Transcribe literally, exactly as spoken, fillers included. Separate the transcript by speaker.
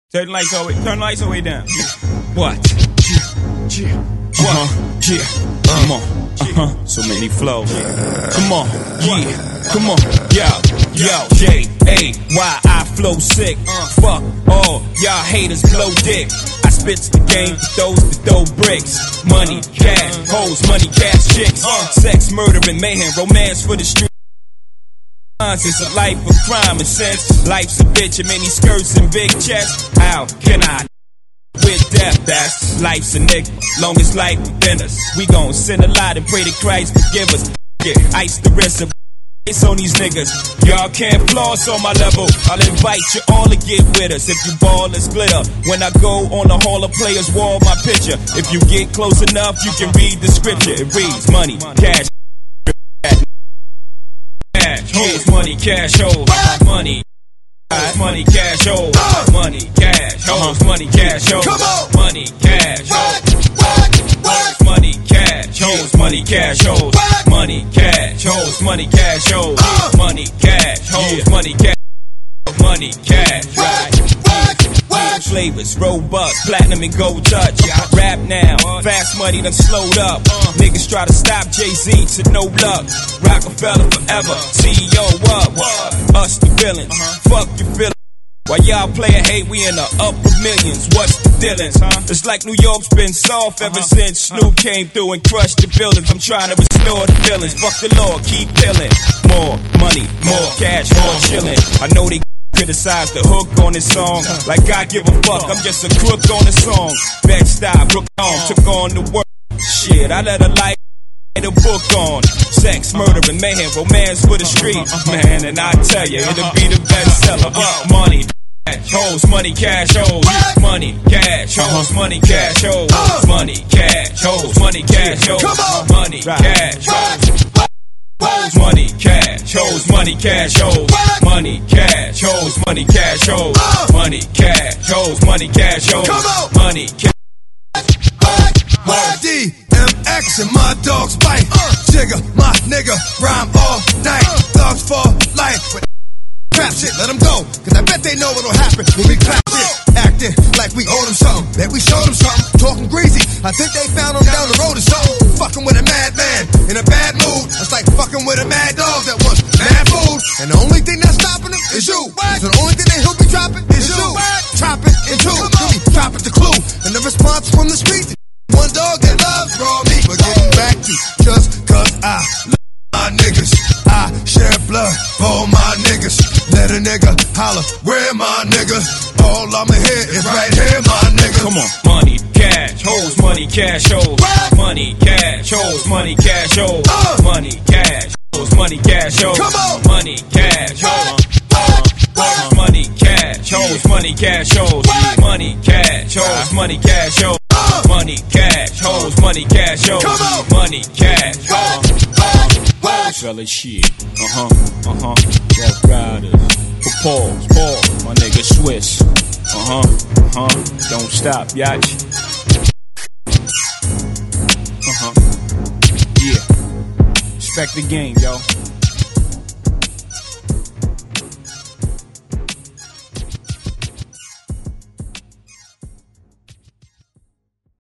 Speaker 1: Turn the lights all the way, turn the lights all the way down. What?
Speaker 2: Yeah, yeah.
Speaker 1: Uh-huh. Yeah. Come on. Uh-huh. So many flows. Come on. Yeah. Come on. Yo. Yo. J A Y I flow sick. Fuck all y'all haters blow dick. I spits the game for those that throw bricks. Money, cash, hoes, money, cash, chicks. Sex, murder, and mayhem. Romance for the street. It's a life of crime and sense. Life's a bitch and many skirts and big chests. How can I with death? That's life's a nigga. Longest life within us. We gon' sin a lot and pray to Christ forgive us. Yeah, ice the rest of it's on these niggas. Y'all can't floss on my level. I'll invite you all to get with us. If you ball, it's glitter. When I go on the Hall of Players wall, my picture. If you get close enough, you can read the scripture. It reads money, cash. Cash, hoes, money, cash, hoes, money, money, cash, hoes, money, cash, hoes, money, cash, hoes, money, cash, hoes, money, cash, hoes, money, cash, hoes, money, cash, hoes, money, cash, hoes, money, cash, hoes, money, cash, money, cash, right? Flavors, robust, platinum and gold touch. Rap now, fast money done slowed up. Niggas try to stop Jay-Z to no luck. Rockefeller forever, C E O up. Us the villains, fuck your feelings. While y'all playin' hate, we in the upper millions. What's the dealings, huh? It's like New York's been soft ever since Snoop came through and crushed the buildings. I'm trying to restore the feelings. Fuck the law, keep peeling. More money, more cash, more chillin'. I know they criticize the hook on this song like I give a fuck, I'm just a crook on the song. Bed-Stuy, Brook on, took on the work. Shit, I let a light a book on sex, murder, and mayhem, romance for the street, man. And I tell you, it'll be the bestseller. Money, hoes, money, cash, hoes, money, cash, hoes, money, cash, hoes, money, cash, hoes, money, cash, hoes, money, cash, hoes. Money, cash, hoes, money, cash, hoes, money, cash, hoes, money, cash, hoes, money, cash, hoes, money, cash, hoes, money, cash.
Speaker 2: D M X and my dogs bite. Jigga, my nigga, rhyme all night. Thugs for life. Crap shit, let them go, cause I bet they know what'll happen when we clap shit. Acting like we owe them something, that we showed them something. Talking greasy, I think they found them down the road or something. Fucking with a madman, in a bad mood. It's like fucking with a mad dog that wants mad food. And the only thing that's stopping him is you. So the only thing that he'll be dropping is you. Chop it in two, he'll be dropping the clue. And the response from the streets, one dog that loves raw meat. But getting back to just cause I love my niggas, I share blood for my niggas. Let a nigga holler, where my niggas? All I'ma hear is right here, my nigga.
Speaker 1: Come on, money, cash, hoes, money, cash, hoes, money, cash, hoes, money, cash, hoes, uh. money, cash, hoes, money, cash, hoes,
Speaker 2: come on,
Speaker 1: money, cash, hoes, uh. money, cash, hoes, money, cash, hoes, money, cash, hoes, money, cash, hoes, uh. money, cash, hoes, money, cash, hoes,
Speaker 2: come on,
Speaker 1: money, cash, hoes. Fella shit, uh-huh, uh-huh, Rough Riders, pause, pause, my nigga Swiss, uh-huh, uh-huh, don't stop, yach, uh-huh, yeah, respect the game, yo.